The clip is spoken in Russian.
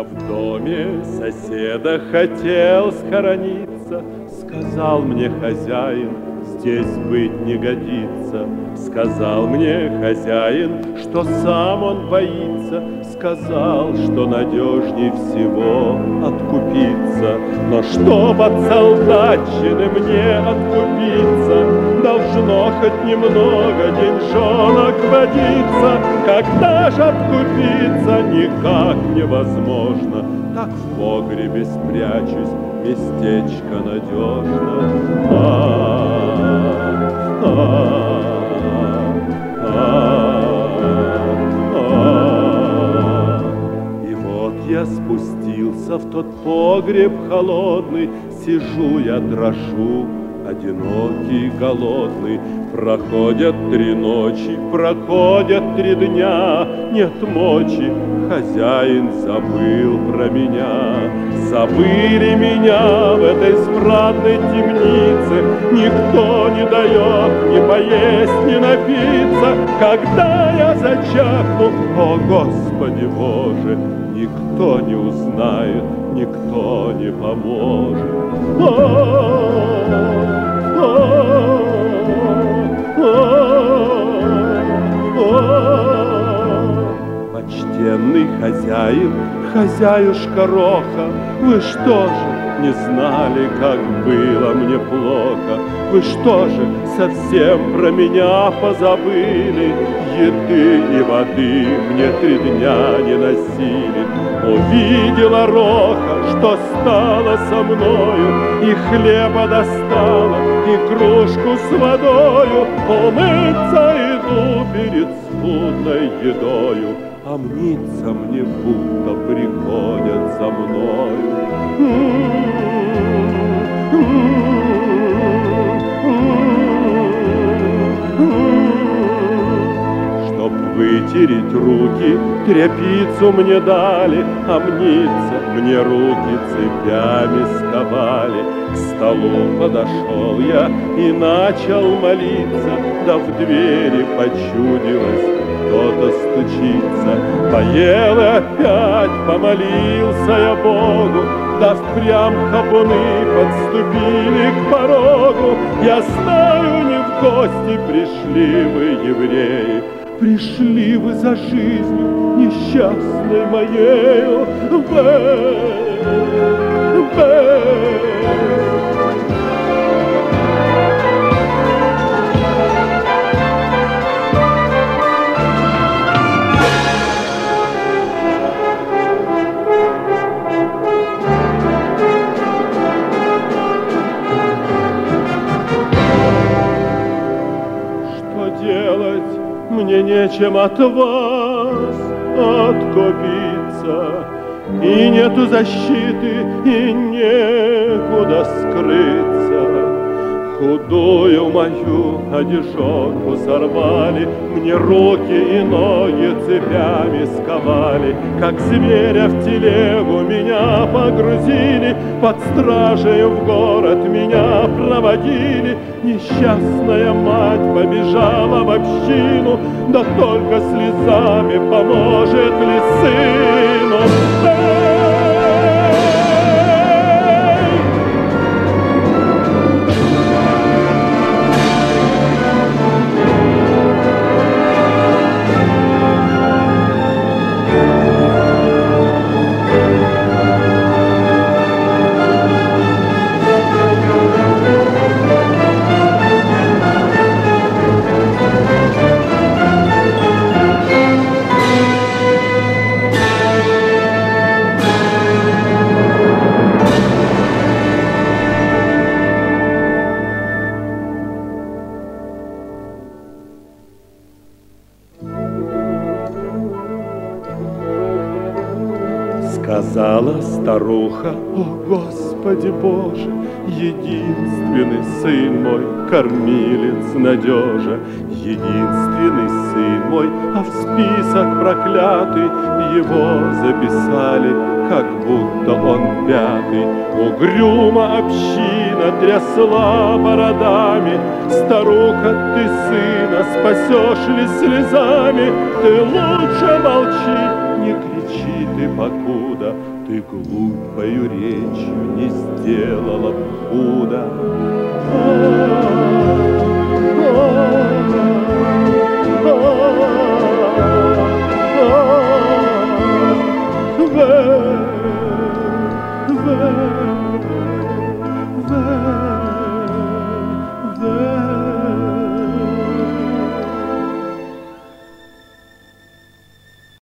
в доме соседа хотел схорониться, сказал мне хозяин, здесь быть не годится. Сказал мне хозяин, что сам он боится, сказал, что надежней всего откупиться. Но чтоб от солдатчины мне откупиться, должно хоть немного деньжонок водиться. Когда ж откупиться никак невозможно, так в погребе спрячусь, местечко надежно. И вот я спустился в тот погреб холодный, сижу я, дрожу, одинокий, голодный. Проходят 3 ночи, проходят 3 дня, нет мочи, хозяин забыл про меня. Забыли меня в этой смрадной темнице, никто не дает ни поесть, ни напиться. Когда я зачахну, о Господи Боже, никто не узнает, никто не поможет. Почтенный хозяин, хозяюшка Роха, вы что же не знали, как было мне плохо? Вы что же совсем про меня позабыли? Еды и воды мне 3 дня не носили. Увидела Роха, что стало со мною, и хлеба достала, и кружку с водою. Умыться иду перед скудной едою, а мнится мне, будто приходят за мною. Чтоб вытереть руки, тряпицу мне дали, а мнится мне, руки цепями сковали. К столу подошел я и начал молиться, да в двери почудилось, кто-то стучится. Поел и опять помолился я Богу, да впрямь хапуны подступили к порогу. Я знаю, не в гости пришли вы, евреи, пришли вы за жизнью несчастной моею. Мне нечем от вас откупиться, и нету защиты, и некуда скрыться. Худую мою одежонку сорвали, мне руки и ноги цепями сковали. Как зверя в телегу меня погрузили, под стражей в город меня проводили. Несчастная мать побежала в общину, да только слезами поможет ли сыну? Сказала старуха, о Господи Боже, единственный сын мой, кормилец надежа. Единственный сын мой, а в список проклятый его записали, как будто он 5-й. Угрюмо община трясла бородами. Старуха, ты сына спасешь ли слезами? Ты лучше молчи, не кричи ты покуда, ты глупою речью не сделала б худо.